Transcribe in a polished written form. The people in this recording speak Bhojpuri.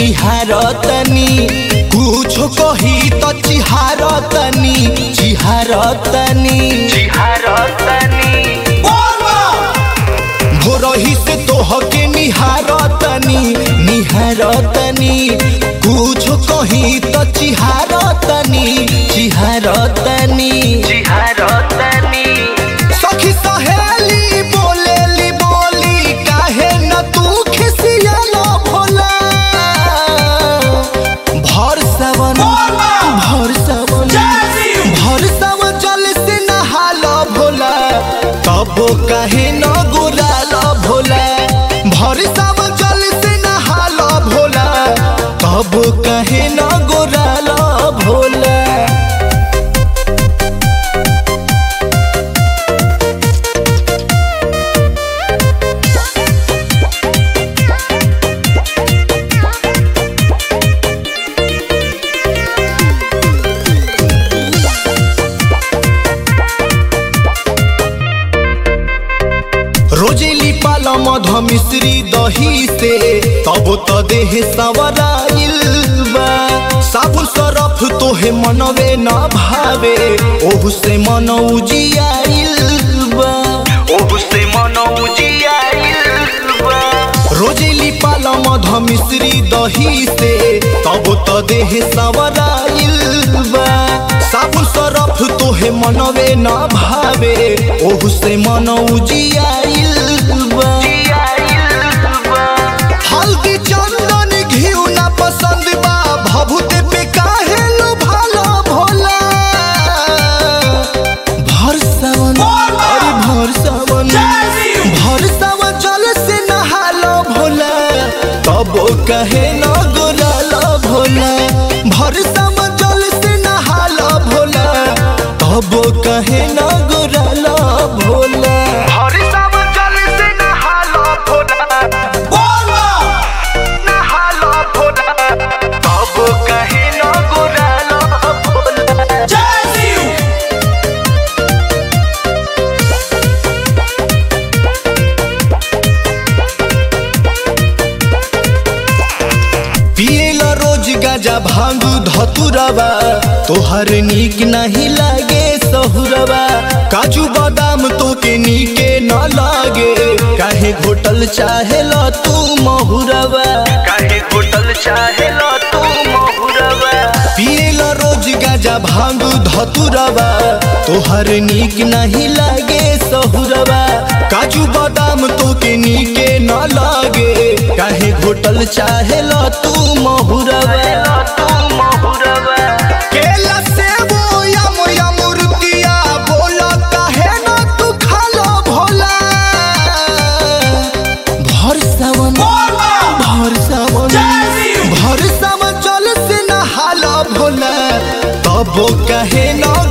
निहारतनी कुछ कही तो चिहारतनी भोरही से तोहके निहारतनी कुछ कही तो चिहारतनी सखी सहेली बोलेली बोली काहे न तू खिसियालो भोला भर सावन जल से नहालो भोला तब काहे न गुलालो भोला भर सावन जल से नहालो भोला तब काहे न गुलालो भोला। रोजेली पाला मध मिश्री दही से तब तो देह सवराइल बा साबुन सरफ तोहे मनवे न भावे ओहु से मन उजियाइल बा रोजेली पाला मध मिश्री दही से तब तो देह सवराइल बा साबुन सरफ तोहे मनवे न भावे ओहु से मन उजियाइल बा हल्दी चंदन घिउ ना पसंद बा भभूत पे काहे लो भालो भोला भर सावन जल से नहालो भोला तब कहे न गुलालो भोला भर सावन जल से नहालो भोला तब कहे न गुलालो भोला भर सावन जल से नहालो भोला तब कहे न गुलालो भोला। पिएला रोज गाजा भांग धतुरवा तोहर नीक नहीं लागे सहुरवा काजू बादाम तो के नीके न लागे काहे घोटल चाहेला तू महुरवा पिएला रोज गाजा भांग धतुरवा तोहर नीक नहीं लागे सहुरवा काजू बादाम तो के नीके न लागे काहे घोटल चाहेला तू महुरवा केला सेबो यम रुतिया बोला काहे न तू खालो भोला भर सावन जल से नहालो भोला तब काहे न